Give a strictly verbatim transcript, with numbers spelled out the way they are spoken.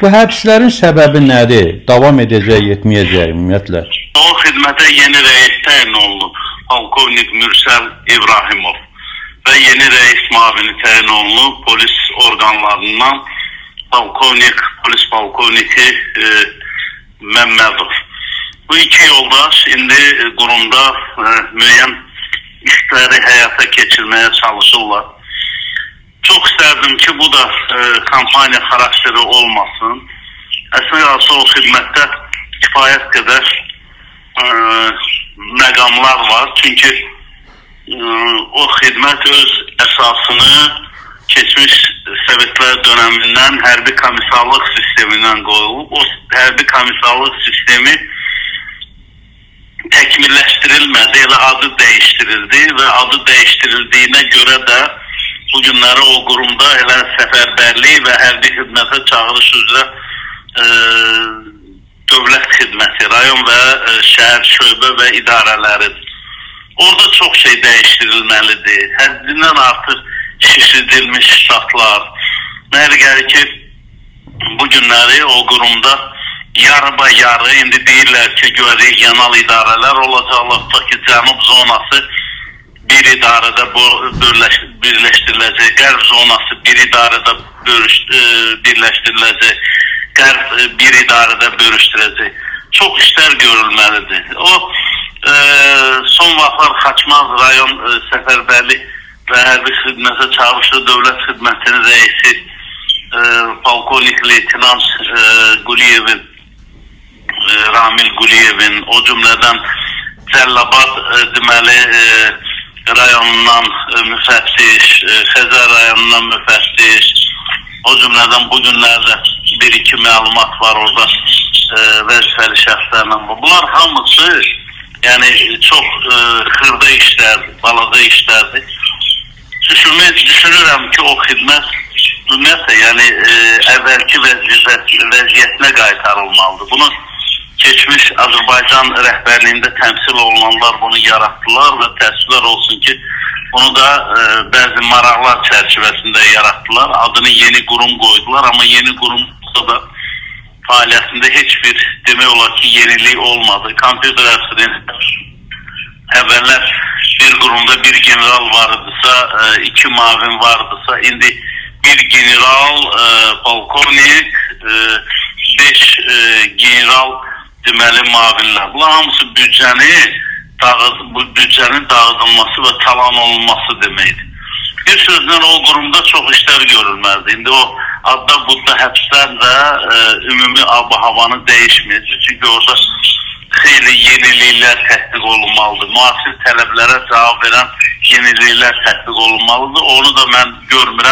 Bu həbslərin səbəbi nədir? Davam edəcək, etməyəcək ümumiyyətlə? O xidmətə yeni rəis təyin olunub, polkovnik Mürsəl İbrahimov və yeni rəis müavini təyin olunub polis orqanlarından polkovnik, polis polkovniki e, Məmmədov. Bu iki yoldaş indi qurumda e, müəyyən işləri həyata keçirməyə çalışırlar. Çox istərdim ki, bu da e, kampaniya xarakteri olmasın. Əslində qalsa o xidmətdə kifayət qədər e, məqamlar var. Çünki e, o xidmət öz əsasını keçmiş Sovetlər dönəmindən hərbi komissarlıq sistemindən qoyulub. O hərbi komissarlıq sistemi təkmilləşdirilmədi, elə adı dəyişdirildi və adı dəyişdirildiyinə görə də bu günləri o qurumda elə səfərbərlik və hərbi xidmətə çağırış üzrə e, dövlət xidməti, rayon və e, şəhər, şöbə və idarələridir. Orada çox şey dəyişdirilməlidir. Həddindən artıq şişirdilmiş ştatlar. Mənə gəlir ki, bu günləri o qurumda yarıba yarı, indi deyirlər ki, görə regional idarələr olacaqlar, tutaq ki, cənub zonası bir idarədə birləşdiriləcək, qərb zonası bir idarədə birləşdiriləcək, qərb bir idarədə bölüşdürəcək. Çox işlər görülməlidir. O, e, son vaxtlar Xaçmaz rayon e, səfərbərlik və hərbi xidmətə çağırışlı dövlət xidmətinin rəisi e, polkovnik leytenant e, Quliyevin, e, Ramil Quliyevin, o cümlədən Cəllabad e, deməli e, rayonundan e, müfəttiş, e, Xəzər rayonundan müfəttiş, o cümlədən bu günlərdə bir-iki məlumat var orada e, vəzifəli şəxslərlə. Bunlar hamısı yəni çox e, xırda işlərdir, balaca işlərdir. Düşünmək, düşünürəm ki, o xidmət ümumiyyətlə yəni e, əvvəlki vəziyyət, vəziyyətinə qaytarılmalıdır. Bunu keçmiş Azərbaycan rəhbərliyində təmsil olunanlar bunu yaratdılar və təəssüflər olsun ki, bunu da e, bəzi maraqlar çərçivəsində yaratdılar. Adını yeni qurum qoydular, amma yeni qurumda da fəaliyyətində heç bir demək olar ki, yenilik olmadı. Kompüter əsrində əvvəllər bir qurumda bir general vardısa, e, iki mavin vardısa, indi bir general, e, polkovnik, e, beş e, general deməli mavinlər. Bu hamısı büdcəni, dağıd, bu büdcənin dağıdılması və talan olunması deməkdir. Bir sözlə o qurumda çox işlər görülməlidir. İndi o adda budda həbslər də e, ümumi ab-havanı dəyişməyəcək. Çünki orada xeyli yeniliklər tətbiq olunmalıdır. Müasir tələblərə cavab verən yeniliklər tətbiq olunmalıdır. Onu da mən görmürəm.